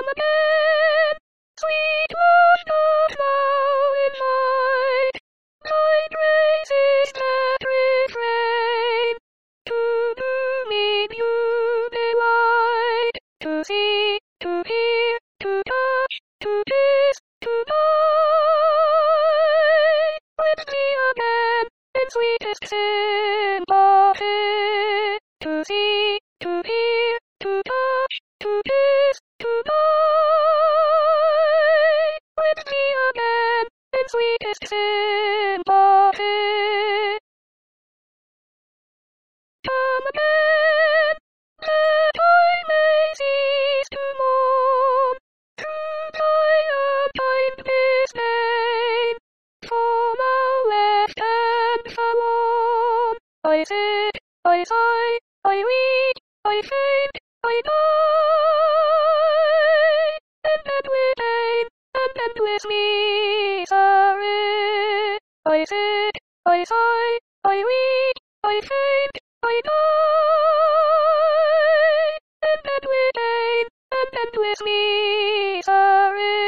again. Sweet love not now in light. Light raises that refrain. To meet you delight. To see, to hear, to touch, to kiss, to die. With me again, in sweetest sympathy. To see, to hear, to touch, to kiss, to die. With me again, in sweetest sympathy. Come again, that I may cease to mourn, to die unkind disdain, for now left and forlorn. I sit, I sigh, I weep, I faint, I die, and end with pain, and end with misery. I sit, I sigh, I weep, I faint, I die, and end with pain, and end with misery.